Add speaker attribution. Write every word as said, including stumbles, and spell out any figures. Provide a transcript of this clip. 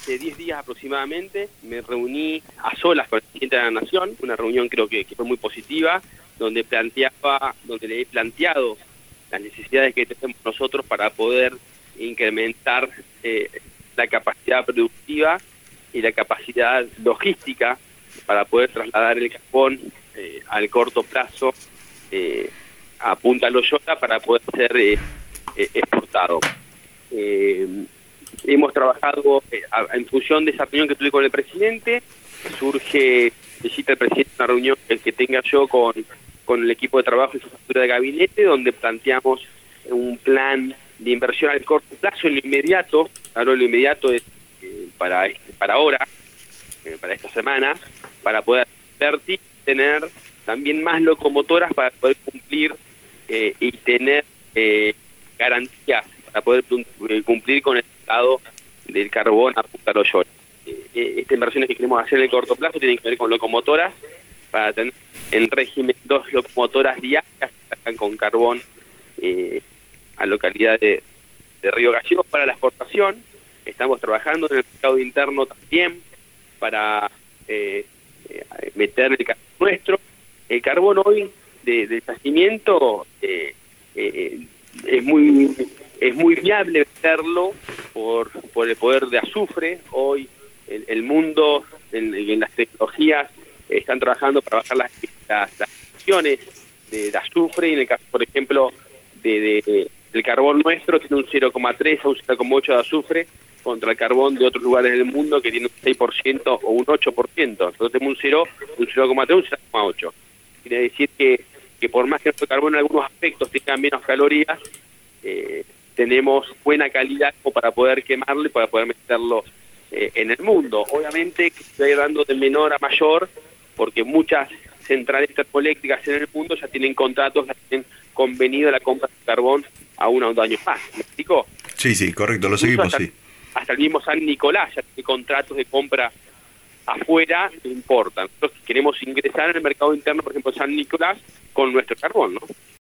Speaker 1: hace diez días aproximadamente me reuní a solas con el presidente de la Nación, una reunión creo que, que fue muy positiva, donde planteaba, donde le he planteado las necesidades que tenemos nosotros para poder incrementar eh, la capacidad productiva y la capacidad logística para poder trasladar el carbón eh, al corto plazo eh, a Punta Loyola para poder ser eh, eh, exportado. Eh, hemos trabajado eh, a, en función de esa reunión que tuve con el presidente, surge, necesita el presidente una reunión que, que tenga yo con, con el equipo de trabajo y su jefatura de gabinete, donde planteamos un plan de inversión al corto plazo, en lo inmediato, claro, lo inmediato es eh, para, este, para ahora, eh, para esta semana, para poder invertir, tener también más locomotoras para poder cumplir eh, y tener eh, garantías para poder cumplir con el estado del carbón a Punta Loyola. Eh, estas inversiones que queremos hacer en el corto plazo tienen que ver con locomotoras, para tener en régimen dos locomotoras diarias que sacan con carbón eh, a localidad de, de Río Gallegos para la exportación. Estamos trabajando en el mercado interno también para eh, eh, meter el carbón nuestro. El carbón hoy de, de yacimiento eh, eh, es muy es muy viable venderlo por, por el poder de azufre. Hoy el, el mundo en, en las tecnologías están trabajando para bajar las, las, las emisiones de, de azufre, y en el caso, por ejemplo, de, de el carbón nuestro tiene un cero coma tres a un cero coma ocho de azufre, contra el carbón de otros lugares del mundo que tiene un seis por ciento o un ocho por ciento. Nosotros tenemos un cero, un cero coma tres, un cero coma ocho. Quiere decir que, que por más que nuestro carbón en algunos aspectos tenga menos calorías, eh, tenemos buena calidad como para poder quemarlo y para poder meterlo eh, en el mundo. Obviamente que se va a ir dando de menor a mayor, porque muchas centrales termoeléctricas en el mundo ya tienen contratos, ya tienen convenido la compra de carbón a uno o dos años más. ¿Me explico?
Speaker 2: Sí, sí, correcto, lo seguimos,
Speaker 1: hasta,
Speaker 2: sí.
Speaker 1: Hasta el mismo San Nicolás ya tiene contratos de compra afuera, no importa. Nosotros queremos ingresar en el mercado interno, por ejemplo, San Nicolás, con nuestro carbón, ¿no?